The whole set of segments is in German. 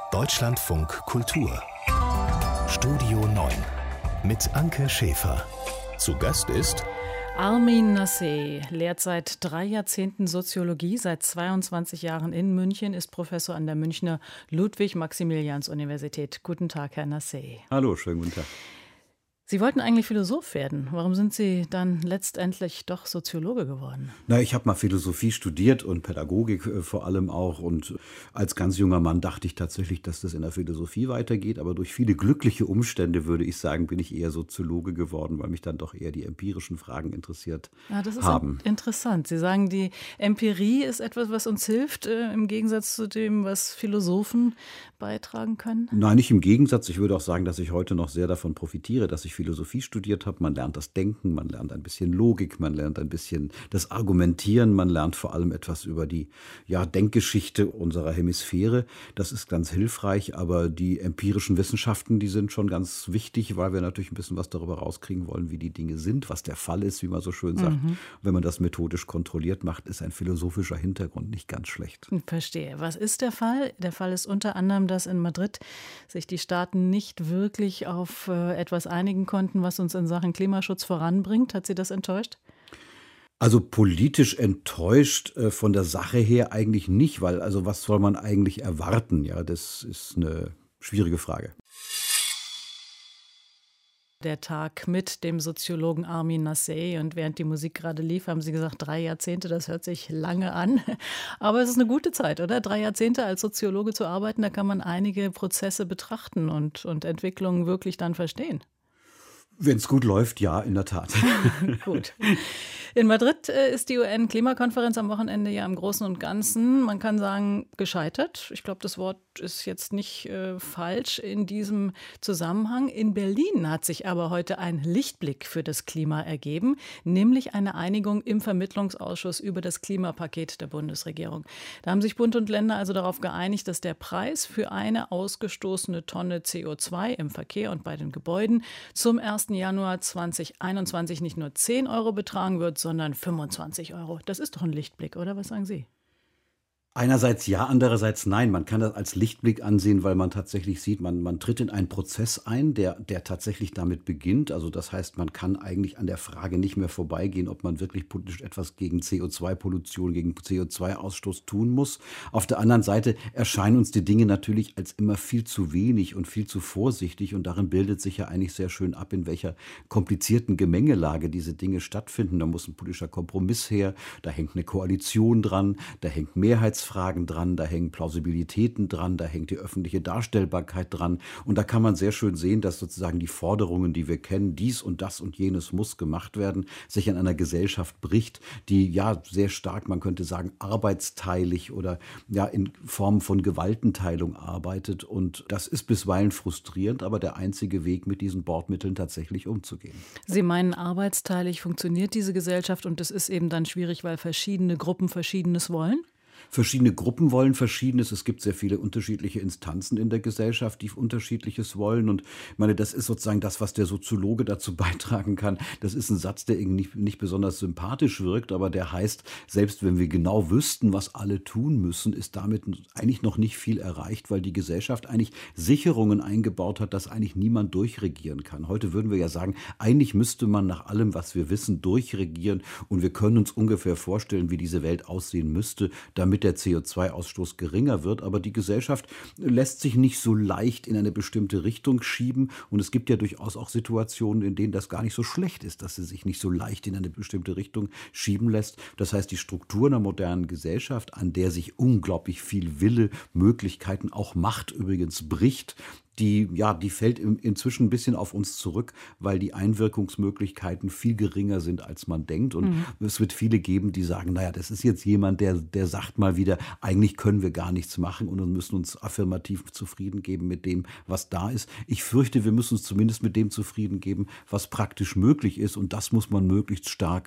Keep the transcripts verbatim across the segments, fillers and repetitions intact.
Deutschlandfunk Kultur Studio neun mit Anke Schäfer. Zu Gast ist Armin Nasseh lehrt seit drei Jahrzehnten Soziologie, seit zweiundzwanzig Jahren in München, ist Professor an der Münchner Ludwig-Maximilians-Universität. Guten Tag, Herr Nasseh. Hallo, schönen guten Tag. Sie wollten eigentlich Philosoph werden. Warum sind Sie dann letztendlich doch Soziologe geworden? Na, ich habe mal Philosophie studiert und Pädagogik äh, vor allem auch. Und als ganz junger Mann dachte ich tatsächlich, dass das in der Philosophie weitergeht. Aber durch viele glückliche Umstände, würde ich sagen, bin ich eher Soziologe geworden, weil mich dann doch eher die empirischen Fragen interessiert ja, das ist haben. Interessant. Sie sagen, die Empirie ist etwas, was uns hilft, äh, im Gegensatz zu dem, was Philosophen beitragen können? Nein, nicht im Gegensatz. Ich würde auch sagen, dass ich heute noch sehr davon profitiere, dass ich Philosophie studiert habe. Man lernt das Denken, man lernt ein bisschen Logik, man lernt ein bisschen das Argumentieren, man lernt vor allem etwas über die ja, Denkgeschichte unserer Hemisphäre. Das ist ganz hilfreich, aber die empirischen Wissenschaften, die sind schon ganz wichtig, weil wir natürlich ein bisschen was darüber rauskriegen wollen, wie die Dinge sind, was der Fall ist, wie man so schön sagt. Mhm. Wenn man das methodisch kontrolliert macht, ist ein philosophischer Hintergrund nicht ganz schlecht. Verstehe. Was ist der Fall? Der Fall ist unter anderem, dass in Madrid sich die Staaten nicht wirklich auf äh, etwas einigen konnten, was uns in Sachen Klimaschutz voranbringt. Hat Sie das enttäuscht? Also politisch enttäuscht äh, von der Sache her eigentlich nicht, weil also was soll man eigentlich erwarten? Ja, das ist eine schwierige Frage. Der Tag mit dem Soziologen Armin Nasseh, und während die Musik gerade lief, haben Sie gesagt, drei Jahrzehnte, das hört sich lange an. Aber es ist eine gute Zeit, oder? Drei Jahrzehnte als Soziologe zu arbeiten, da kann man einige Prozesse betrachten und, und Entwicklungen wirklich dann verstehen. Wenn es gut läuft, ja, in der Tat. Gut. In Madrid ist die U N-Klimakonferenz am Wochenende ja im Großen und Ganzen, man kann sagen, gescheitert. Ich glaube, das Wort ist jetzt nicht äh, falsch in diesem Zusammenhang. In Berlin hat sich aber heute ein Lichtblick für das Klima ergeben, nämlich eine Einigung im Vermittlungsausschuss über das Klimapaket der Bundesregierung. Da haben sich Bund und Länder also darauf geeinigt, dass der Preis für eine ausgestoßene Tonne C O zwei im Verkehr und bei den Gebäuden zum ersten Januar zweitausendeinundzwanzig nicht nur zehn Euro betragen wird, sondern fünfundzwanzig Euro. Das ist doch ein Lichtblick, oder? Was sagen Sie? Einerseits ja, andererseits nein. Man kann das als Lichtblick ansehen, weil man tatsächlich sieht, man, man tritt in einen Prozess ein, der, der tatsächlich damit beginnt. Also das heißt, man kann eigentlich an der Frage nicht mehr vorbeigehen, ob man wirklich politisch etwas gegen C O zwei Pollution, gegen C O zwei Ausstoß tun muss. Auf der anderen Seite erscheinen uns die Dinge natürlich als immer viel zu wenig und viel zu vorsichtig. Und darin bildet sich ja eigentlich sehr schön ab, in welcher komplizierten Gemengelage diese Dinge stattfinden. Da muss ein politischer Kompromiss her, da hängt eine Koalition dran, da hängt Mehrheitsfragen dran, da hängen Plausibilitäten dran, da hängt die öffentliche Darstellbarkeit dran. Und da kann man sehr schön sehen, dass sozusagen die Forderungen, die wir kennen, dies und das und jenes muss gemacht werden, sich in einer Gesellschaft bricht, die ja sehr stark, man könnte sagen, arbeitsteilig oder ja in Form von Gewaltenteilung arbeitet. Und das ist bisweilen frustrierend, aber der einzige Weg, mit diesen Bordmitteln tatsächlich umzugehen. Sie meinen, arbeitsteilig funktioniert diese Gesellschaft und es ist eben dann schwierig, weil verschiedene Gruppen Verschiedenes wollen? Verschiedene Gruppen wollen Verschiedenes. Es gibt sehr viele unterschiedliche Instanzen in der Gesellschaft, die Unterschiedliches wollen. Und ich meine, das ist sozusagen das, was der Soziologe dazu beitragen kann. Das ist ein Satz, der irgendwie nicht, nicht besonders sympathisch wirkt, aber der heißt, selbst wenn wir genau wüssten, was alle tun müssen, ist damit eigentlich noch nicht viel erreicht, weil die Gesellschaft eigentlich Sicherungen eingebaut hat, dass eigentlich niemand durchregieren kann. Heute würden wir ja sagen, eigentlich müsste man nach allem, was wir wissen, durchregieren. Und wir können uns ungefähr vorstellen, wie diese Welt aussehen müsste, damit der C O zwei Ausstoß geringer wird. Aber die Gesellschaft lässt sich nicht so leicht in eine bestimmte Richtung schieben. Und es gibt ja durchaus auch Situationen, in denen das gar nicht so schlecht ist, dass sie sich nicht so leicht in eine bestimmte Richtung schieben lässt. Das heißt, die Struktur einer modernen Gesellschaft, an der sich unglaublich viel Wille, Möglichkeiten, auch Macht übrigens bricht, Die, ja, die fällt im, inzwischen ein bisschen auf uns zurück, weil die Einwirkungsmöglichkeiten viel geringer sind, als man denkt. Und mhm. es wird viele geben, die sagen, naja, das ist jetzt jemand, der, der sagt mal wieder, eigentlich können wir gar nichts machen und müssen uns affirmativ zufrieden geben mit dem, was da ist. Ich fürchte, wir müssen uns zumindest mit dem zufrieden geben, was praktisch möglich ist. Und das muss man möglichst stark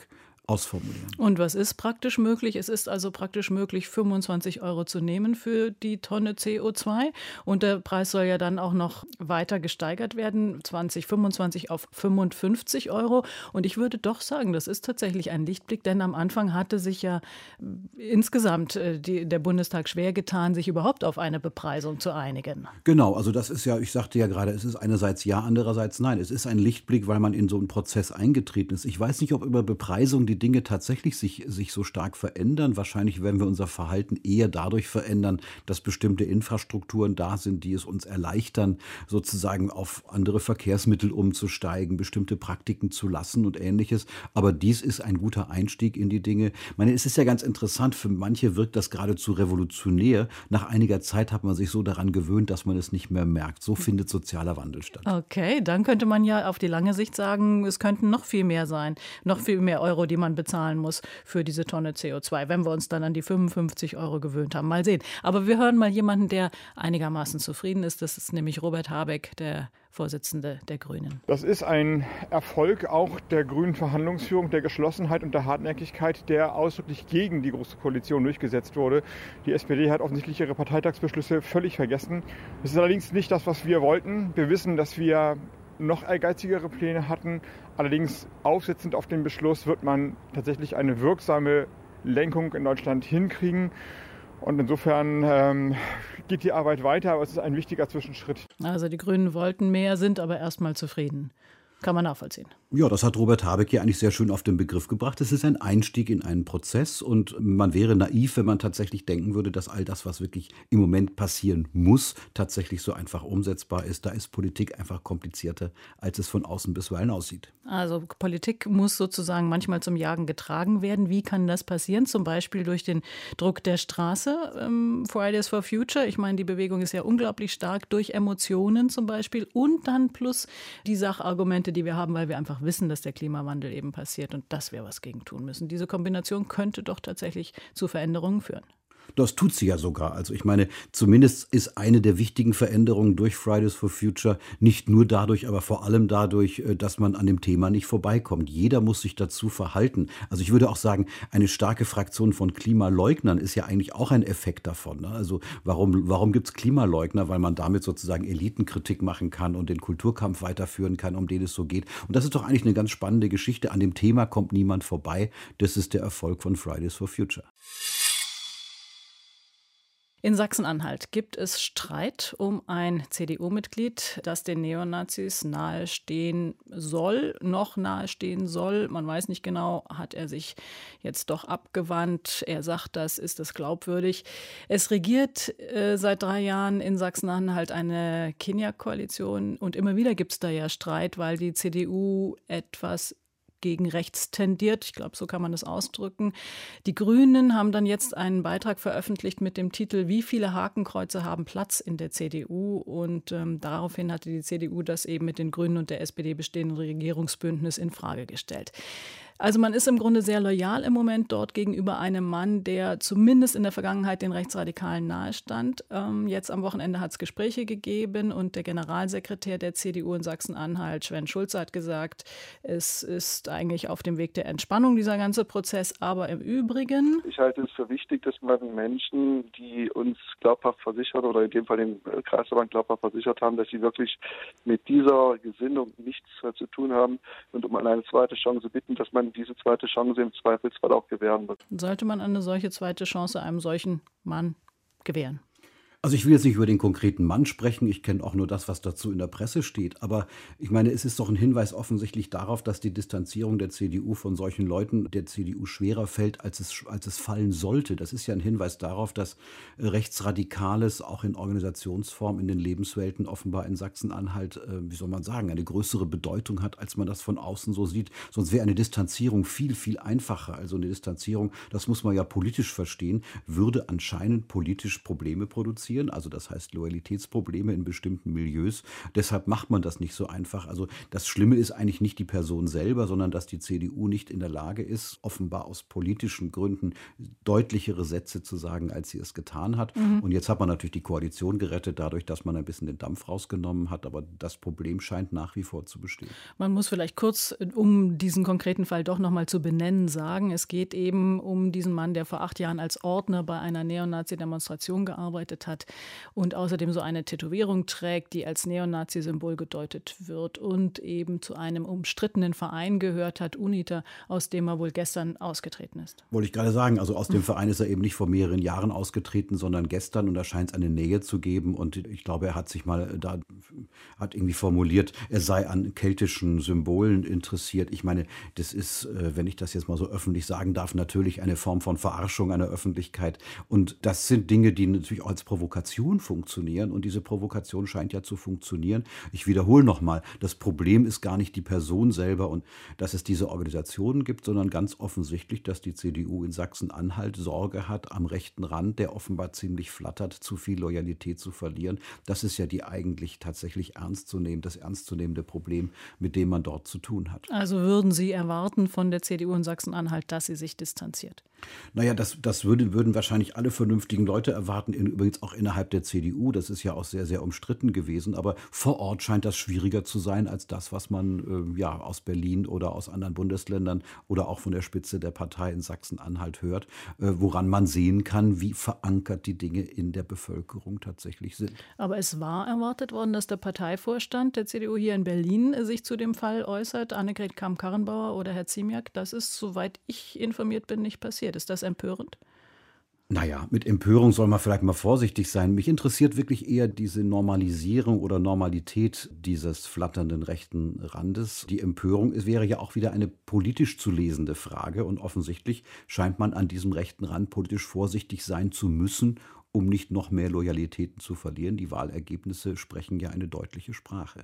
ausformulieren. Und was ist praktisch möglich? Es ist also praktisch möglich, fünfundzwanzig Euro zu nehmen für die Tonne C O zwei. Und der Preis soll ja dann auch noch weiter gesteigert werden, zwanzig fünfundzwanzig auf fünfundfünfzig Euro. Und ich würde doch sagen, das ist tatsächlich ein Lichtblick, denn am Anfang hatte sich ja insgesamt die, der Bundestag schwer getan, sich überhaupt auf eine Bepreisung zu einigen. Genau, also das ist ja, ich sagte ja gerade, es ist einerseits ja, andererseits nein. Es ist ein Lichtblick, weil man in so einen Prozess eingetreten ist. Ich weiß nicht, ob über Bepreisung die Dinge tatsächlich sich, sich so stark verändern. Wahrscheinlich werden wir unser Verhalten eher dadurch verändern, dass bestimmte Infrastrukturen da sind, die es uns erleichtern, sozusagen auf andere Verkehrsmittel umzusteigen, bestimmte Praktiken zu lassen und Ähnliches. Aber dies ist ein guter Einstieg in die Dinge. Ich meine, es ist ja ganz interessant, für manche wirkt das geradezu revolutionär. Nach einiger Zeit hat man sich so daran gewöhnt, dass man es nicht mehr merkt. So findet sozialer Wandel statt. Okay, dann könnte man ja auf die lange Sicht sagen, es könnten noch viel mehr sein, noch viel mehr Euro, die man bezahlen muss für diese Tonne C O zwei, wenn wir uns dann an die fünfundfünfzig Euro gewöhnt haben. Mal sehen. Aber wir hören mal jemanden, der einigermaßen zufrieden ist. Das ist nämlich Robert Habeck, der Vorsitzende der Grünen. Das ist ein Erfolg auch der grünen Verhandlungsführung, der Geschlossenheit und der Hartnäckigkeit, der ausdrücklich gegen die Große Koalition durchgesetzt wurde. Die S P D hat offensichtlich ihre Parteitagsbeschlüsse völlig vergessen. Das ist allerdings nicht das, was wir wollten. Wir wissen, dass wir noch ehrgeizigere Pläne hatten. Allerdings aufsetzend auf den Beschluss wird man tatsächlich eine wirksame Lenkung in Deutschland hinkriegen. Und insofern ähm, geht die Arbeit weiter, aber es ist ein wichtiger Zwischenschritt. Also die Grünen wollten mehr, sind aber erstmal zufrieden. Kann man nachvollziehen. Ja, das hat Robert Habeck ja eigentlich sehr schön auf den Begriff gebracht. Es ist ein Einstieg in einen Prozess und man wäre naiv, wenn man tatsächlich denken würde, dass all das, was wirklich im Moment passieren muss, tatsächlich so einfach umsetzbar ist. Da ist Politik einfach komplizierter, als es von außen bisweilen aussieht. Also Politik muss sozusagen manchmal zum Jagen getragen werden. Wie kann das passieren? Zum Beispiel durch den Druck der Straße, ähm, Fridays for Future. Ich meine, die Bewegung ist ja unglaublich stark durch Emotionen zum Beispiel und dann plus die Sachargumente, die wir haben, weil wir einfach wissen, dass der Klimawandel eben passiert und dass wir was gegen tun müssen. Diese Kombination könnte doch tatsächlich zu Veränderungen führen. Das tut sie ja sogar. Also ich meine, zumindest ist eine der wichtigen Veränderungen durch Fridays for Future nicht nur dadurch, aber vor allem dadurch, dass man an dem Thema nicht vorbeikommt. Jeder muss sich dazu verhalten. Also ich würde auch sagen, eine starke Fraktion von Klimaleugnern ist ja eigentlich auch ein Effekt davon. Also warum, warum gibt es Klimaleugner? Weil man damit sozusagen Elitenkritik machen kann und den Kulturkampf weiterführen kann, um den es so geht. Und das ist doch eigentlich eine ganz spannende Geschichte. An dem Thema kommt niemand vorbei. Das ist der Erfolg von Fridays for Future. In Sachsen-Anhalt gibt es Streit um ein C D U-Mitglied, das den Neonazis nahestehen soll, noch nahestehen soll. Man weiß nicht genau, hat er sich jetzt doch abgewandt. Er sagt das, ist das glaubwürdig. Es regiert äh, seit drei Jahren in Sachsen-Anhalt eine Kenia-Koalition und immer wieder gibt es da ja Streit, weil die C D U etwas gegen rechts tendiert. Ich glaube, so kann man das ausdrücken. Die Grünen haben dann jetzt einen Beitrag veröffentlicht mit dem Titel „Wie viele Hakenkreuze haben Platz in der C D U?" Und ähm, daraufhin hatte die C D U das eben mit den Grünen und der S P D bestehenden Regierungsbündnis in Frage gestellt. Also man ist im Grunde sehr loyal im Moment dort gegenüber einem Mann, der zumindest in der Vergangenheit den Rechtsradikalen nahestand. Ähm, jetzt am Wochenende hat es Gespräche gegeben und der Generalsekretär der C D U in Sachsen-Anhalt, Sven Schulze, hat gesagt, es ist eigentlich auf dem Weg der Entspannung dieser ganze Prozess. Aber im Übrigen... Ich halte es für wichtig, dass man Menschen, die uns glaubhaft versichert oder in dem Fall den Kreisverband glaubhaft versichert haben, dass sie wirklich mit dieser Gesinnung nichts zu tun haben und um eine zweite Chance bitten, dass man diese zweite Chance im Zweifelsfall auch gewähren wird. Sollte man eine solche zweite Chance einem solchen Mann gewähren? Also ich will jetzt nicht über den konkreten Mann sprechen, ich kenne auch nur das, was dazu in der Presse steht. Aber ich meine, es ist doch ein Hinweis offensichtlich darauf, dass die Distanzierung der C D U von solchen Leuten der C D U schwerer fällt, als es, als es fallen sollte. Das ist ja ein Hinweis darauf, dass Rechtsradikales auch in Organisationsform in den Lebenswelten offenbar in Sachsen-Anhalt, äh, wie soll man sagen, eine größere Bedeutung hat, als man das von außen so sieht. Sonst wäre eine Distanzierung viel, viel einfacher. Also eine Distanzierung, das muss man ja politisch verstehen, würde anscheinend politisch Probleme produzieren. passieren, also das heißt Loyalitätsprobleme in bestimmten Milieus. Deshalb macht man das nicht so einfach. Also das Schlimme ist eigentlich nicht die Person selber, sondern dass die C D U nicht in der Lage ist, offenbar aus politischen Gründen deutlichere Sätze zu sagen, als sie es getan hat. Mhm. Und jetzt hat man natürlich die Koalition gerettet, dadurch, dass man ein bisschen den Dampf rausgenommen hat. Aber das Problem scheint nach wie vor zu bestehen. Man muss vielleicht kurz, um diesen konkreten Fall doch noch mal zu benennen, sagen, es geht eben um diesen Mann, der vor acht Jahren als Ordner bei einer Neonazi-Demonstration gearbeitet hat und außerdem so eine Tätowierung trägt, die als Neonazi-Symbol gedeutet wird und eben zu einem umstrittenen Verein gehört hat, UNITA, aus dem er wohl gestern ausgetreten ist. Wollte ich gerade sagen, also aus dem Verein ist er eben nicht vor mehreren Jahren ausgetreten, sondern gestern, und da scheint es eine Nähe zu geben und ich glaube, er hat sich mal da, hat irgendwie formuliert, er sei an keltischen Symbolen interessiert. Ich meine, das ist, wenn ich das jetzt mal so öffentlich sagen darf, natürlich eine Form von Verarschung einer Öffentlichkeit und das sind Dinge, die natürlich auch als Provokation funktionieren und diese Provokation scheint ja zu funktionieren. Ich wiederhole nochmal, das Problem ist gar nicht die Person selber und dass es diese Organisationen gibt, sondern ganz offensichtlich, dass die C D U in Sachsen-Anhalt Sorge hat, am rechten Rand, der offenbar ziemlich flattert, zu viel Loyalität zu verlieren. Das ist ja die eigentlich tatsächlich ernstzunehmende, das ernstzunehmende Problem, mit dem man dort zu tun hat. Also würden Sie erwarten von der C D U in Sachsen-Anhalt, dass sie sich distanziert? Naja, das, das würde, würden wahrscheinlich alle vernünftigen Leute erwarten, in, übrigens auch innerhalb der C D U. Das ist ja auch sehr, sehr umstritten gewesen. Aber vor Ort scheint das schwieriger zu sein als das, was man äh, ja, aus Berlin oder aus anderen Bundesländern oder auch von der Spitze der Partei in Sachsen-Anhalt hört, äh, woran man sehen kann, wie verankert die Dinge in der Bevölkerung tatsächlich sind. Aber es war erwartet worden, dass der Parteivorstand der C D U hier in Berlin sich zu dem Fall äußert, Annegret Kramp-Karrenbauer oder Herr Ziemiak. Das ist, soweit ich informiert bin, nicht passiert. Ist das empörend? Naja, mit Empörung soll man vielleicht mal vorsichtig sein. Mich interessiert wirklich eher diese Normalisierung oder Normalität dieses flatternden rechten Randes. Die Empörung es wäre ja auch wieder eine politisch zu lesende Frage und offensichtlich scheint man an diesem rechten Rand politisch vorsichtig sein zu müssen, um nicht noch mehr Loyalitäten zu verlieren. Die Wahlergebnisse sprechen ja eine deutliche Sprache.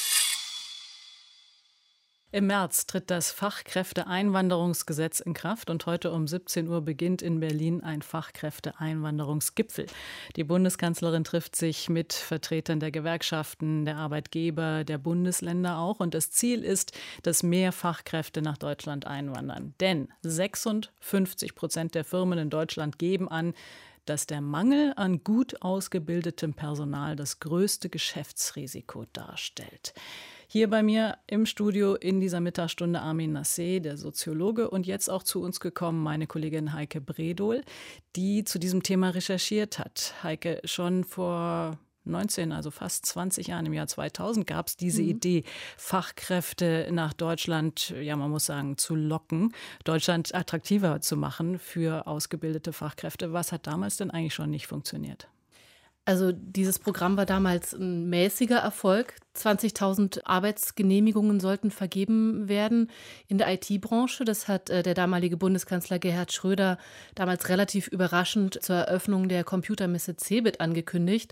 Im März tritt das Fachkräfteeinwanderungsgesetz in Kraft und heute um siebzehn Uhr beginnt in Berlin ein Fachkräfteeinwanderungsgipfel. Die Bundeskanzlerin trifft sich mit Vertretern der Gewerkschaften, der Arbeitgeber, der Bundesländer auch. Und das Ziel ist, dass mehr Fachkräfte nach Deutschland einwandern. Denn sechsundfünfzig Prozent der Firmen in Deutschland geben an, dass der Mangel an gut ausgebildetem Personal das größte Geschäftsrisiko darstellt. Hier bei mir im Studio in dieser Mittagsstunde Armin Nassé, der Soziologe, und jetzt auch zu uns gekommen meine Kollegin Heike Bredohl, die zu diesem Thema recherchiert hat. Heike, schon vor neunzehn, also fast zwanzig Jahren, im Jahr zweitausend, gab es diese mhm. Idee, Fachkräfte nach Deutschland, ja man muss sagen, zu locken, Deutschland attraktiver zu machen für ausgebildete Fachkräfte. Was hat damals denn eigentlich schon nicht funktioniert? Also dieses Programm war damals ein mäßiger Erfolg. zwanzigtausend Arbeitsgenehmigungen sollten vergeben werden in der I T-Branche. Das hat äh, der damalige Bundeskanzler Gerhard Schröder damals relativ überraschend zur Eröffnung der Computermesse CeBIT angekündigt.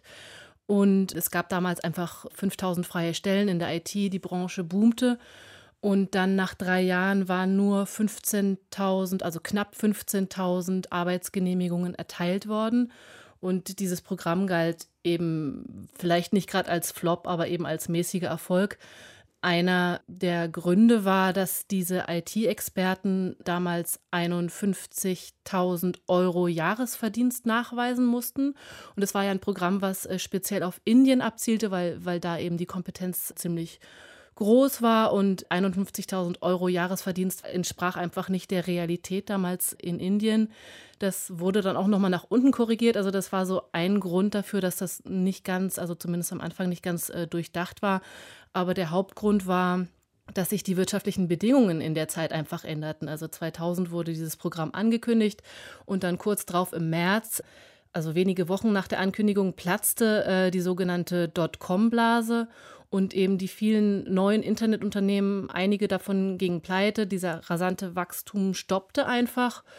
Und es gab damals einfach fünftausend freie Stellen in der I T. Die Branche boomte. Und dann nach drei Jahren waren nur fünfzehntausend, also knapp fünfzehntausend Arbeitsgenehmigungen erteilt worden. Und dieses Programm galt eben vielleicht nicht gerade als Flop, aber eben als mäßiger Erfolg. Einer der Gründe war, dass diese I T-Experten damals einundfünfzigtausend Euro Jahresverdienst nachweisen mussten. Und es war ja ein Programm, was speziell auf Indien abzielte, weil, weil da eben die Kompetenz ziemlich groß war und einundfünfzigtausend Euro Jahresverdienst entsprach einfach nicht der Realität damals in Indien. Das wurde dann auch nochmal nach unten korrigiert. Also das war so ein Grund dafür, dass das nicht ganz, also zumindest am Anfang nicht ganz äh, durchdacht war. Aber der Hauptgrund war, dass sich die wirtschaftlichen Bedingungen in der Zeit einfach änderten. Also zweitausend wurde dieses Programm angekündigt und dann kurz drauf im März, also wenige Wochen nach der Ankündigung, platzte äh, die sogenannte Dotcom-Blase. Und eben die vielen neuen Internetunternehmen, einige davon gingen pleite, dieser rasante Wachstum stoppte einfach.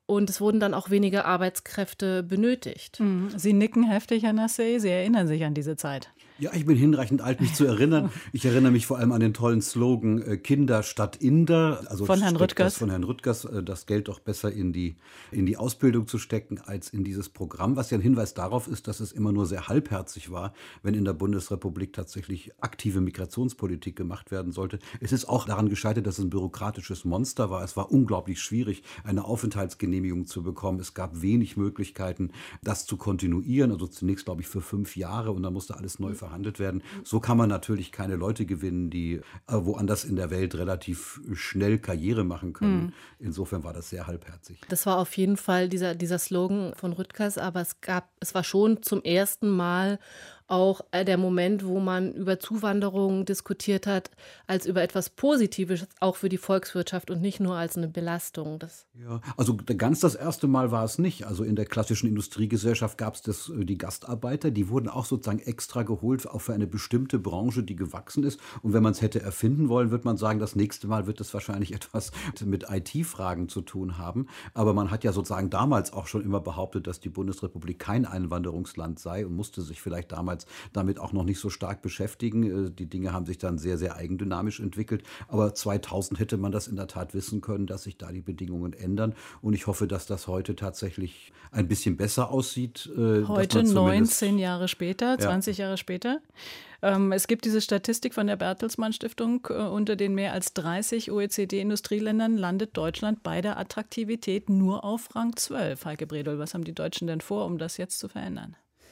Und es wurden dann auch weniger Arbeitskräfte benötigt. Sie nicken heftig, Herr Nassé. Sie erinnern sich an diese Zeit. Ja, ich bin hinreichend alt, mich zu erinnern. Ich erinnere mich vor allem an den tollen Slogan äh, Kinder statt Inder. Also von Herrn Rüttgers. Das, von Herrn Rüttgers, äh, das Geld doch besser in die, in die Ausbildung zu stecken als in dieses Programm, was ja ein Hinweis darauf ist, dass es immer nur sehr halbherzig war, wenn in der Bundesrepublik tatsächlich aktive Migrationspolitik gemacht werden sollte. Es ist auch daran gescheitert, dass es ein bürokratisches Monster war. Es war unglaublich schwierig, eine Aufenthaltsgenehmigung zu bekommen. Es gab wenig Möglichkeiten, das zu kontinuieren. Also zunächst, glaube ich, für fünf Jahre und dann musste alles neu verhandelt verhandelt werden. So kann man natürlich keine Leute gewinnen, die äh, woanders in der Welt relativ schnell Karriere machen können. Mhm. Insofern war das sehr halbherzig. Das war auf jeden Fall dieser, dieser Slogan von Rüttgers, aber es gab, es war schon zum ersten Mal auch der Moment, wo man über Zuwanderung diskutiert hat, als über etwas Positives, auch für die Volkswirtschaft und nicht nur als eine Belastung. Das ja, also ganz das erste Mal war es nicht. Also in der klassischen Industriegesellschaft gab es das, die Gastarbeiter, die wurden auch sozusagen extra geholt, auch für eine bestimmte Branche, die gewachsen ist. Und wenn man es hätte erfinden wollen, würde man sagen, das nächste Mal wird es wahrscheinlich etwas mit I T-Fragen zu tun haben. Aber man hat ja sozusagen damals auch schon immer behauptet, dass die Bundesrepublik kein Einwanderungsland sei und musste sich vielleicht damals damit auch noch nicht so stark beschäftigen. Die Dinge haben sich dann sehr, sehr eigendynamisch entwickelt. Aber zweitausend hätte man das in der Tat wissen können, dass sich da die Bedingungen ändern. Und ich hoffe, dass das heute tatsächlich ein bisschen besser aussieht. Heute neunzehn Jahre später, zwanzig ja. Jahre später. Es gibt diese Statistik von der Bertelsmann Stiftung. Unter den mehr als dreißig O E C D-Industrieländern landet Deutschland bei der Attraktivität nur auf Rang zwölf. Heike Bredel, was haben die Deutschen denn vor, um das jetzt zu verändern?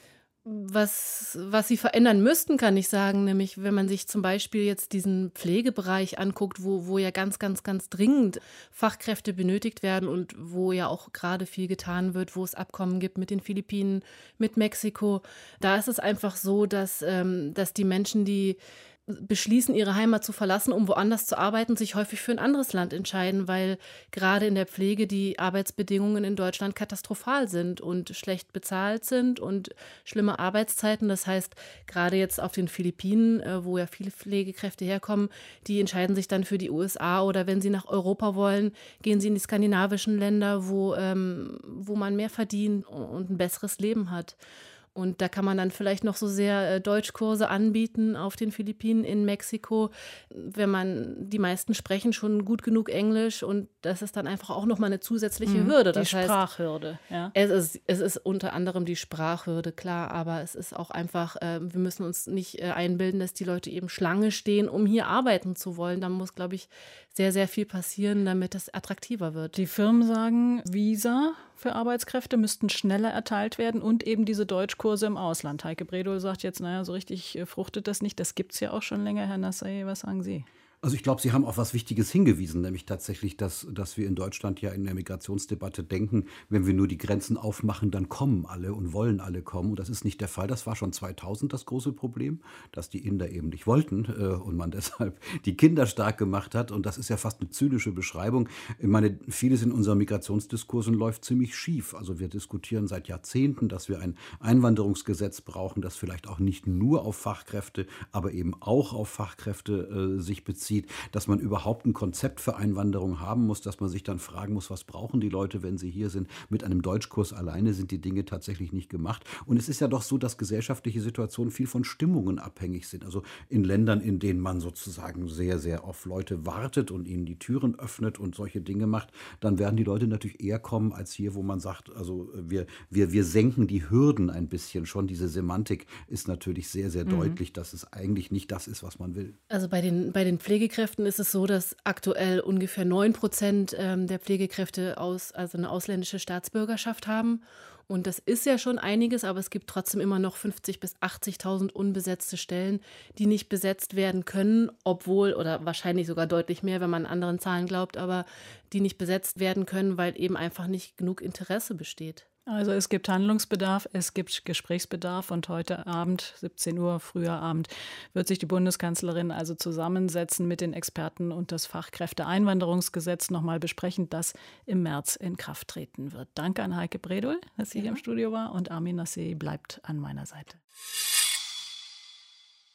Was, was sie verändern müssten, kann ich sagen, nämlich wenn man sich zum Beispiel jetzt diesen Pflegebereich anguckt, wo, wo ja ganz, ganz, ganz dringend Fachkräfte benötigt werden und wo ja auch gerade viel getan wird, wo es Abkommen gibt mit den Philippinen, mit Mexiko. Da ist es einfach so, dass, ähm, dass die Menschen, die beschließen, ihre Heimat zu verlassen, um woanders zu arbeiten, sich häufig für ein anderes Land entscheiden, weil gerade in der Pflege die Arbeitsbedingungen in Deutschland katastrophal sind und schlecht bezahlt sind und schlimme Arbeitszeiten. Das heißt, gerade jetzt auf den Philippinen, wo ja viele Pflegekräfte herkommen, die entscheiden sich dann für die U S A oder wenn sie nach Europa wollen, gehen sie in die skandinavischen Länder, wo, ähm, wo man mehr verdient und ein besseres Leben hat. Und da kann man dann vielleicht noch so sehr äh, Deutschkurse anbieten auf den Philippinen, in Mexiko, wenn man, die meisten sprechen schon gut genug Englisch und das ist dann einfach auch nochmal eine zusätzliche mhm, Hürde. Das die heißt, Sprachhürde, ja. Es ist, es ist unter anderem die Sprachhürde, klar, aber es ist auch einfach, äh, wir müssen uns nicht äh, einbilden, dass die Leute eben Schlange stehen, um hier arbeiten zu wollen. Da muss, glaube ich, sehr, sehr viel passieren, damit das attraktiver wird. Die Firmen sagen, Visa für Arbeitskräfte müssten schneller erteilt werden und eben diese Deutschkurse im Ausland. Heike Bredel sagt jetzt, naja, so richtig fruchtet das nicht. Das gibt es ja auch schon länger. Herr Nassé, was sagen Sie? Also ich glaube, Sie haben auf was Wichtiges hingewiesen, nämlich tatsächlich, dass, dass wir in Deutschland ja in der Migrationsdebatte denken, wenn wir nur die Grenzen aufmachen, dann kommen alle und wollen alle kommen. Und das ist nicht der Fall. Das war schon zweitausend das große Problem, dass die Inder eben nicht wollten äh, und man deshalb die Kinder stark gemacht hat. Und das ist ja fast eine zynische Beschreibung. Ich meine, vieles in unseren Migrationsdiskursen läuft ziemlich schief. Also wir diskutieren seit Jahrzehnten, dass wir ein Einwanderungsgesetz brauchen, das vielleicht auch nicht nur auf Fachkräfte, aber eben auch auf Fachkräfte äh, sich bezieht. Dass man überhaupt ein Konzept für Einwanderung haben muss, dass man sich dann fragen muss, was brauchen die Leute, wenn sie hier sind. Mit einem Deutschkurs alleine sind die Dinge tatsächlich nicht gemacht. Und es ist ja doch so, dass gesellschaftliche Situationen viel von Stimmungen abhängig sind. Also in Ländern, in denen man sozusagen sehr, sehr auf Leute wartet und ihnen die Türen öffnet und solche Dinge macht, dann werden die Leute natürlich eher kommen, als hier, wo man sagt, also wir, wir, wir senken die Hürden ein bisschen schon. Diese Semantik ist natürlich sehr, sehr mhm. deutlich, dass es eigentlich nicht das ist, was man will. Also bei den, bei den Pflegekräften ist es so, dass aktuell ungefähr neun Prozent der Pflegekräfte aus, also eine ausländische Staatsbürgerschaft haben. Und das ist ja schon einiges, aber es gibt trotzdem immer noch fünfzigtausend bis achtzigtausend unbesetzte Stellen, die nicht besetzt werden können, obwohl, oder wahrscheinlich sogar deutlich mehr, wenn man anderen Zahlen glaubt, aber die nicht besetzt werden können, weil eben einfach nicht genug Interesse besteht. Also es gibt Handlungsbedarf, es gibt Gesprächsbedarf und heute Abend, siebzehn Uhr, früher Abend, wird sich die Bundeskanzlerin also zusammensetzen mit den Experten und das Fachkräfteeinwanderungsgesetz nochmal besprechen, das im März in Kraft treten wird. Danke an Heike Bredel, dass sie ja. hier im Studio war und Armin Nassé bleibt an meiner Seite.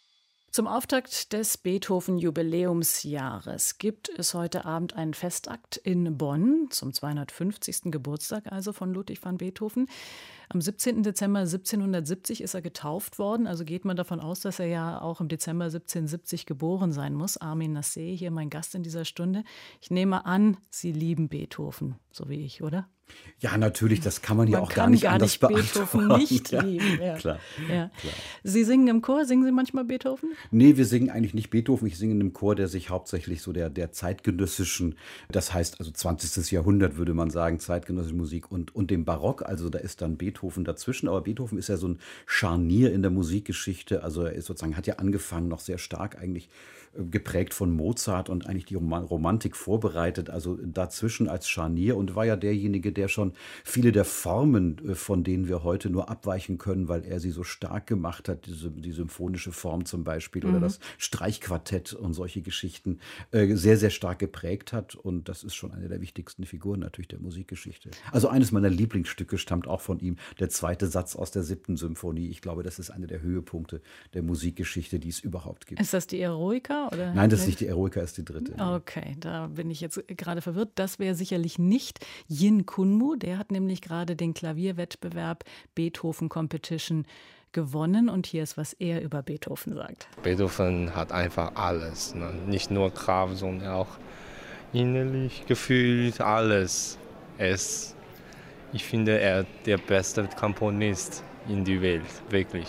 Zum Auftakt des Beethoven-Jubiläumsjahres gibt es heute Abend einen Festakt in Bonn zum zweihundertfünfzigsten Geburtstag also von Ludwig van Beethoven. Am siebzehnten Dezember siebzehnhundertsiebzig ist er getauft worden, also geht man davon aus, dass er ja auch im Dezember siebzehnhundertsiebzig geboren sein muss. Armin Nassé, hier mein Gast in dieser Stunde. Ich nehme an, Sie lieben Beethoven, so wie ich, oder? Ja, natürlich, das kann man ja man auch gar nicht gar anders nicht beantworten. Beethoven nicht ja, lieben. Ja. Klar, ja. klar. Sie singen im Chor, singen Sie manchmal Beethoven? Nee, wir singen eigentlich nicht Beethoven. Ich singe in einem Chor, der sich hauptsächlich so der, der zeitgenössischen, das heißt also zwanzigstes Jahrhundert würde man sagen, zeitgenössische Musik und, und dem Barock. Also da ist dann Beethoven dazwischen. Aber Beethoven ist ja so ein Scharnier in der Musikgeschichte. Also er ist sozusagen, hat ja angefangen noch sehr stark eigentlich geprägt von Mozart und eigentlich die Romantik vorbereitet, also dazwischen als Scharnier und war ja derjenige, der schon viele der Formen, von denen wir heute nur abweichen können, weil er sie so stark gemacht hat, diese, die symphonische Form zum Beispiel oder mhm. das Streichquartett und solche Geschichten, äh, sehr, sehr stark geprägt hat und das ist schon eine der wichtigsten Figuren natürlich der Musikgeschichte. Also eines meiner Lieblingsstücke stammt auch von ihm, der zweite Satz aus der siebten Symphonie. Ich glaube, das ist einer der Höhepunkte der Musikgeschichte, die es überhaupt gibt. Ist das die Eroica? Oder? Nein, das ist nicht die Eroica, ist die dritte. Okay, da bin ich jetzt gerade verwirrt. Das wäre sicherlich nicht Jin Kunmu. Der hat nämlich gerade den Klavierwettbewerb Beethoven Competition gewonnen. Und hier ist, was er über Beethoven sagt. Beethoven hat einfach alles. Ne? Nicht nur Kraft, sondern auch innerlich gefühlt alles. Er ist, ich finde, er der beste Komponist in der Welt, wirklich.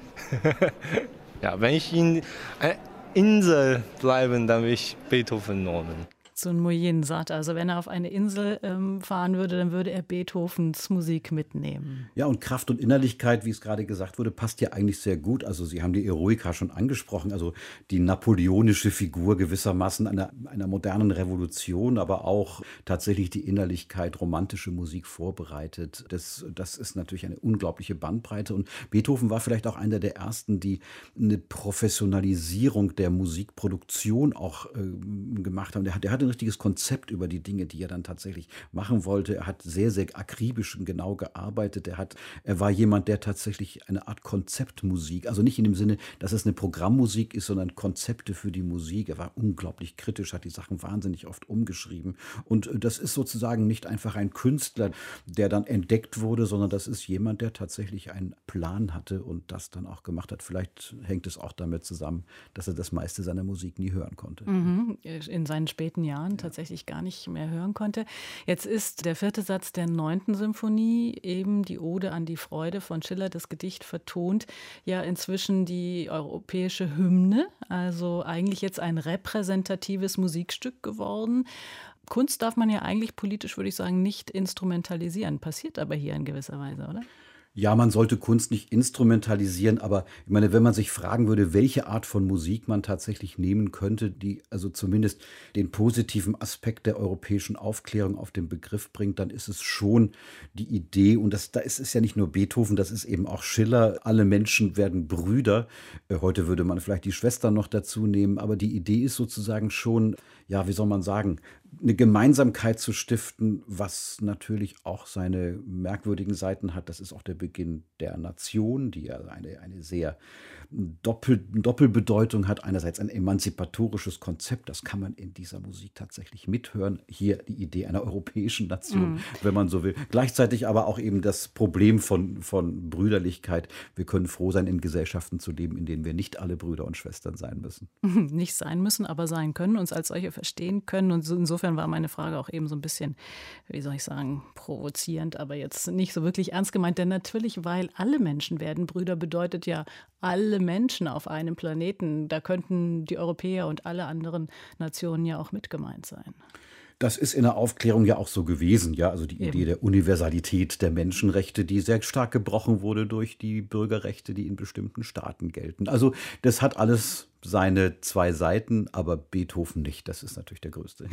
Ja, wenn ich ihn... Äh, Insel bleiben, dann will ich Beethoven nehmen. Sun Muyin sagt also, wenn er auf eine Insel ähm, fahren würde, dann würde er Beethovens Musik mitnehmen. Ja, und Kraft und Innerlichkeit, wie es gerade gesagt wurde, passt ja eigentlich sehr gut. Also Sie haben die Eroica schon angesprochen, also die napoleonische Figur gewissermaßen einer, einer modernen Revolution, aber auch tatsächlich die Innerlichkeit, romantische Musik vorbereitet. Das, das ist natürlich eine unglaubliche Bandbreite. Und Beethoven war vielleicht auch einer der ersten, die eine Professionalisierung der Musikproduktion auch äh, gemacht haben. Der, der hatte ein richtiges Konzept über die Dinge, die er dann tatsächlich machen wollte. Er hat sehr, sehr akribisch und genau gearbeitet. Er hat, er war jemand, der tatsächlich eine Art Konzeptmusik, also nicht in dem Sinne, dass es eine Programmmusik ist, sondern Konzepte für die Musik. Er war unglaublich kritisch, hat die Sachen wahnsinnig oft umgeschrieben. Und das ist sozusagen nicht einfach ein Künstler, der dann entdeckt wurde, sondern das ist jemand, der tatsächlich einen Plan hatte und das dann auch gemacht hat. Vielleicht hängt es auch damit zusammen, dass er das meiste seiner Musik nie hören konnte. Mhm. In seinen späten Jahren ja. tatsächlich gar nicht mehr hören konnte. Jetzt ist der vierte Satz der neunten Symphonie, eben die Ode an die Freude von Schiller, das Gedicht vertont, ja inzwischen die europäische Hymne, also eigentlich jetzt ein repräsentatives Musikstück geworden. Kunst darf man ja eigentlich politisch, würde ich sagen, nicht instrumentalisieren, passiert aber hier in gewisser Weise, oder? Ja, man sollte Kunst nicht instrumentalisieren, aber ich meine, wenn man sich fragen würde, welche Art von Musik man tatsächlich nehmen könnte, die also zumindest den positiven Aspekt der europäischen Aufklärung auf den Begriff bringt, dann ist es schon die Idee, und das, da ist es ja nicht nur Beethoven, das ist eben auch Schiller, alle Menschen werden Brüder. Heute würde man vielleicht die Schwestern noch dazu nehmen, aber die Idee ist sozusagen schon, ja, wie soll man sagen, eine Gemeinsamkeit zu stiften, was natürlich auch seine merkwürdigen Seiten hat. Das ist auch der Beginn der Nation, die ja eine, eine sehr Doppel, Doppelbedeutung hat. Einerseits ein emanzipatorisches Konzept, das kann man in dieser Musik tatsächlich mithören. Hier die Idee einer europäischen Nation, mm. wenn man so will. Gleichzeitig aber auch eben das Problem von, von Brüderlichkeit. Wir können froh sein, in Gesellschaften zu leben, in denen wir nicht alle Brüder und Schwestern sein müssen. Nicht sein müssen, aber sein können, uns als solche verstehen können. Und insofern war meine Frage auch eben so ein bisschen, wie soll ich sagen, provozierend, aber jetzt nicht so wirklich ernst gemeint. Denn natürlich, weil alle Menschen werden Brüder, bedeutet ja alle Menschen auf einem Planeten. Da könnten die Europäer und alle anderen Nationen ja auch mit gemeint sein. Das ist in der Aufklärung ja auch so gewesen, ja, also die Eben. Idee der Universalität der Menschenrechte, die sehr stark gebrochen wurde durch die Bürgerrechte, die in bestimmten Staaten gelten. Also das hat alles seine zwei Seiten, aber Beethoven nicht. Das ist natürlich der größte.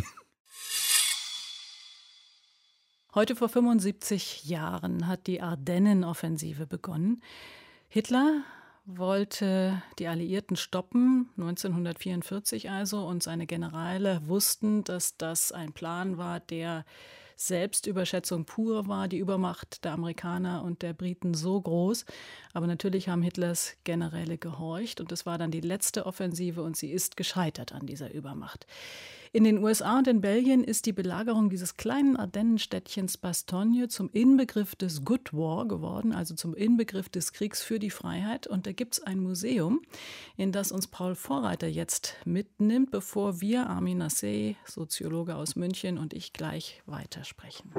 Heute vor fünfundsiebzig Jahren hat die Ardennenoffensive begonnen. Hitler wollte die Alliierten stoppen, neunzehnhundertvierundvierzig also, und seine Generäle wussten, dass das ein Plan war, der Selbstüberschätzung pur war, die Übermacht der Amerikaner und der Briten so groß. Aber natürlich haben Hitlers Generäle gehorcht und es war dann die letzte Offensive und sie ist gescheitert an dieser Übermacht. In den U S A und in Belgien ist die Belagerung dieses kleinen Ardennenstädtchens Bastogne zum Inbegriff des Good War geworden, also zum Inbegriff des Kriegs für die Freiheit. Und da gibt es ein Museum, in das uns Paul Vorreiter jetzt mitnimmt, bevor wir, Armin Nassé, Soziologe aus München, und ich gleich weitersprechen.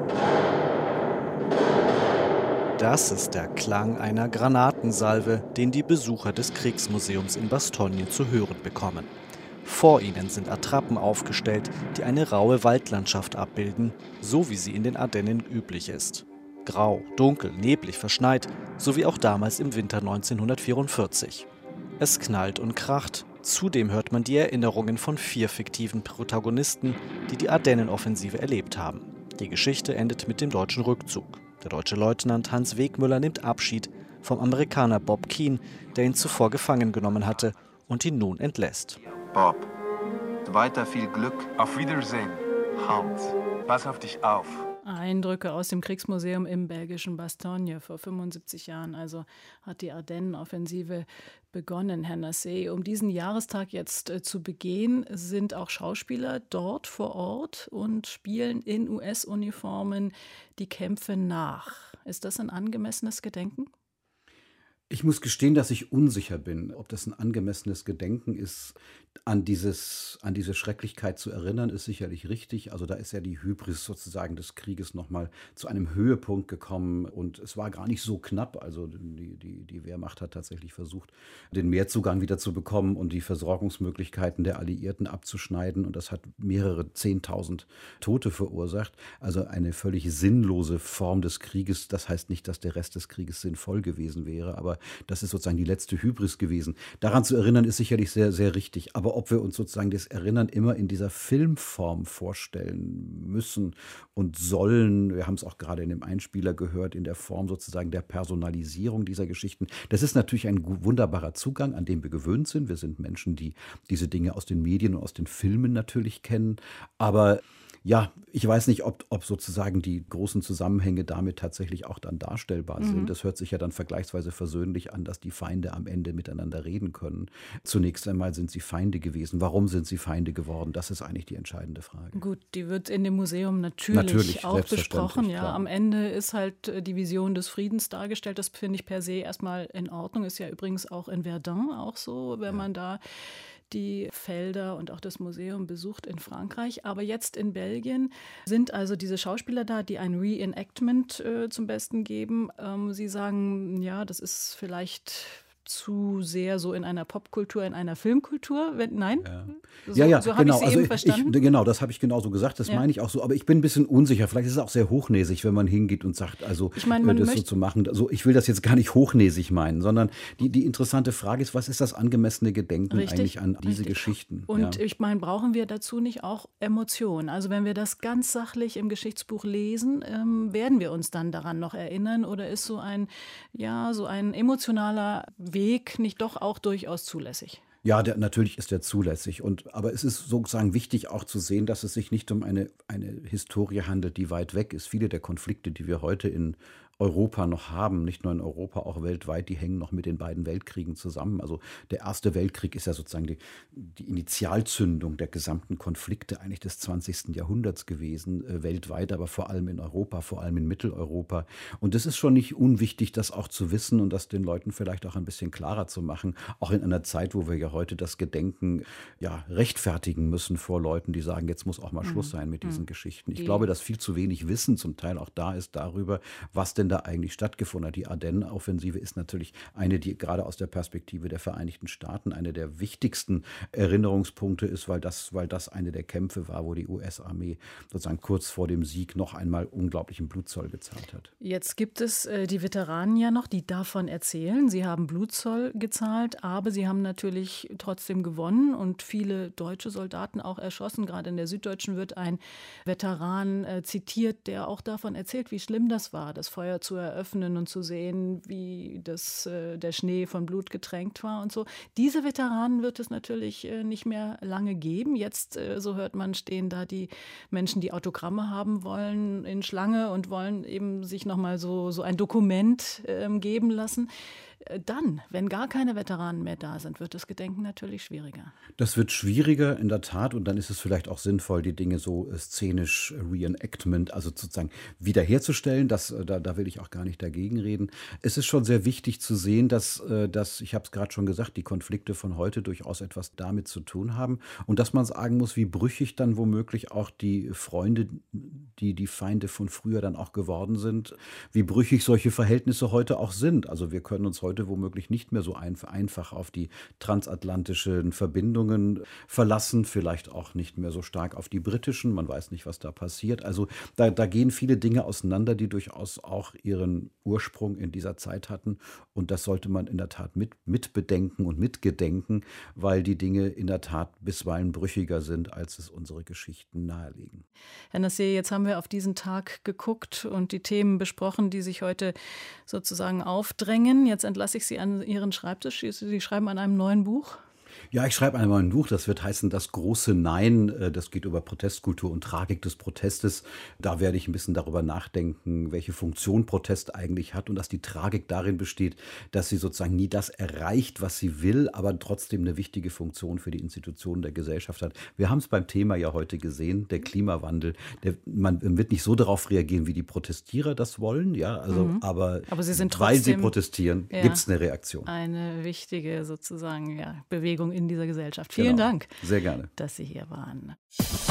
Das ist der Klang einer Granatensalve, den die Besucher des Kriegsmuseums in Bastogne zu hören bekommen. Vor ihnen sind Attrappen aufgestellt, die eine raue Waldlandschaft abbilden, so wie sie in den Ardennen üblich ist. Grau, dunkel, neblig, verschneit, so wie auch damals im Winter neunzehnhundertvierundvierzig. Es knallt und kracht. Zudem hört man die Erinnerungen von vier fiktiven Protagonisten, die die Ardennenoffensive erlebt haben. Die Geschichte endet mit dem deutschen Rückzug. Der deutsche Leutnant Hans Wegmüller nimmt Abschied vom Amerikaner Bob Keane, der ihn zuvor gefangen genommen hatte und ihn nun entlässt. Bob, weiter viel Glück. Auf Wiedersehen. Hans, pass auf dich auf. Eindrücke aus dem Kriegsmuseum im belgischen Bastogne vor fünfundsiebzig Jahren. Also hat die Ardennenoffensive begonnen, Herr Nassé. Um diesen Jahrestag jetzt äh, zu begehen, sind auch Schauspieler dort vor Ort und spielen in U S-Uniformen die Kämpfe nach. Ist das ein angemessenes Gedenken? Ich muss gestehen, dass ich unsicher bin, ob das ein angemessenes Gedenken ist. An dieses, an diese Schrecklichkeit zu erinnern, ist sicherlich richtig. Also da ist ja die Hybris sozusagen des Krieges nochmal zu einem Höhepunkt gekommen. Und es war gar nicht so knapp. Also die, die, die Wehrmacht hat tatsächlich versucht, den Meerzugang wieder zu bekommen und die Versorgungsmöglichkeiten der Alliierten abzuschneiden. Und das hat mehrere Zehntausend Tote verursacht. Also eine völlig sinnlose Form des Krieges. Das heißt nicht, dass der Rest des Krieges sinnvoll gewesen wäre. Aber das ist sozusagen die letzte Hybris gewesen. Daran zu erinnern, ist sicherlich sehr, sehr richtig. Aber ob wir uns sozusagen das Erinnern immer in dieser Filmform vorstellen müssen und sollen, wir haben es auch gerade in dem Einspieler gehört, in der Form sozusagen der Personalisierung dieser Geschichten, das ist natürlich ein wunderbarer Zugang, an dem wir gewöhnt sind. Wir sind Menschen, die diese Dinge aus den Medien und aus den Filmen natürlich kennen. Aber ja, ich weiß nicht, ob, ob sozusagen die großen Zusammenhänge damit tatsächlich auch dann darstellbar sind. Mhm. Das hört sich ja dann vergleichsweise versöhnlich an, dass die Feinde am Ende miteinander reden können. Zunächst einmal sind sie Feinde gewesen. Warum sind sie Feinde geworden? Das ist eigentlich die entscheidende Frage. Gut, die wird in dem Museum natürlich, natürlich auch besprochen. Ja, am Ende ist halt die Vision des Friedens dargestellt. Das finde ich per se erstmal in Ordnung. Ist ja übrigens auch in Verdun auch so, wenn ja. man da die Felder und auch das Museum besucht in Frankreich. Aber jetzt in Belgien sind also diese Schauspieler da, die ein Reenactment äh, zum Besten geben. Ähm, sie sagen, ja, das ist vielleicht zu sehr so in einer Popkultur, in einer Filmkultur? Wenn, nein? Ja, so, ja, ja so habe genau. ich Sie also eben verstanden. Ich, genau, das habe ich genauso gesagt. Das ja. meine ich auch so. Aber ich bin ein bisschen unsicher. Vielleicht ist es auch sehr hochnäsig, wenn man hingeht und sagt, also ich meine, man das möchte, so zu machen. Also ich will das jetzt gar nicht hochnäsig meinen, sondern die, die interessante Frage ist, was ist das angemessene Gedenken richtig, eigentlich an diese richtig. Geschichten? Und ja. ich meine, brauchen wir dazu nicht auch Emotionen? Also wenn wir das ganz sachlich im Geschichtsbuch lesen, ähm, werden wir uns dann daran noch erinnern? Oder ist so ein, ja, so ein emotionaler Weg nicht doch auch durchaus zulässig? Ja, der, natürlich ist der zulässig. Und, aber es ist sozusagen wichtig auch zu sehen, dass es sich nicht um eine, eine Historie handelt, die weit weg ist. Viele der Konflikte, die wir heute in Europa noch haben, nicht nur in Europa, auch weltweit, die hängen noch mit den beiden Weltkriegen zusammen. Also der Erste Weltkrieg ist ja sozusagen die, die Initialzündung der gesamten Konflikte eigentlich des zwanzigsten Jahrhunderts gewesen, äh, weltweit, aber vor allem in Europa, vor allem in Mitteleuropa. Und es ist schon nicht unwichtig, das auch zu wissen und das den Leuten vielleicht auch ein bisschen klarer zu machen, auch in einer Zeit, wo wir ja heute das Gedenken ja rechtfertigen müssen vor Leuten, die sagen, jetzt muss auch mal mhm. Schluss sein mit diesen mhm. Geschichten. Ich die. glaube, dass viel zu wenig Wissen zum Teil auch da ist darüber, was denn da eigentlich stattgefunden hat. Die Ardennenoffensive ist natürlich eine, die gerade aus der Perspektive der Vereinigten Staaten eine der wichtigsten Erinnerungspunkte ist, weil das, weil das eine der Kämpfe war, wo die U S-Armee sozusagen kurz vor dem Sieg noch einmal unglaublichen Blutzoll gezahlt hat. Jetzt gibt es äh, die Veteranen ja noch, die davon erzählen. Sie haben Blutzoll gezahlt, aber sie haben natürlich trotzdem gewonnen und viele deutsche Soldaten auch erschossen. Gerade in der Süddeutschen wird ein Veteran äh, zitiert, der auch davon erzählt, wie schlimm das war, das Feuer wieder zu eröffnen und zu sehen, wie das, äh, der Schnee von Blut getränkt war und so. Diese Veteranen wird es natürlich äh, nicht mehr lange geben. Jetzt, äh, so hört man, stehen da die Menschen, die Autogramme haben wollen, in Schlange und wollen eben sich nochmal so, so ein Dokument äh, geben lassen. Dann, wenn gar keine Veteranen mehr da sind, wird das Gedenken natürlich schwieriger. Das wird schwieriger, in der Tat. Und dann ist es vielleicht auch sinnvoll, die Dinge so szenisch Reenactment, also sozusagen wiederherzustellen. Das, da, da will ich auch gar nicht dagegen reden. Es ist schon sehr wichtig zu sehen, dass, dass ich habe es gerade schon gesagt, die Konflikte von heute durchaus etwas damit zu tun haben. Und dass man sagen muss, wie brüchig dann womöglich auch die Freunde, die die Feinde von früher dann auch geworden sind, wie brüchig solche Verhältnisse heute auch sind. Also wir können uns heute heute womöglich nicht mehr so einfach auf die transatlantischen Verbindungen verlassen, vielleicht auch nicht mehr so stark auf die britischen. Man weiß nicht, was da passiert. Also da, da gehen viele Dinge auseinander, die durchaus auch ihren Ursprung in dieser Zeit hatten. Und das sollte man in der Tat mit, mitbedenken und mitgedenken, weil die Dinge in der Tat bisweilen brüchiger sind, als es unsere Geschichten nahelegen. Herr Nassir, jetzt haben wir auf diesen Tag geguckt und die Themen besprochen, die sich heute sozusagen aufdrängen. Jetzt entlasse ich Sie an Ihren Schreibtisch. Sie schreiben an einem neuen Buch. Ja, ich schreibe einmal ein Buch, das wird heißen Das große Nein. Das geht über Protestkultur und Tragik des Protestes. Da werde ich ein bisschen darüber nachdenken, welche Funktion Protest eigentlich hat und dass die Tragik darin besteht, dass sie sozusagen nie das erreicht, was sie will, aber trotzdem eine wichtige Funktion für die Institutionen der Gesellschaft hat. Wir haben es beim Thema ja heute gesehen, der Klimawandel. Der, man wird nicht so darauf reagieren, wie die Protestierer das wollen, ja, also, mhm. aber, aber sie sind weil sie protestieren, ja, gibt es eine Reaktion. Eine wichtige sozusagen ja, Bewegung in dieser Gesellschaft. Vielen genau. Dank, sehr gerne, dass Sie hier waren.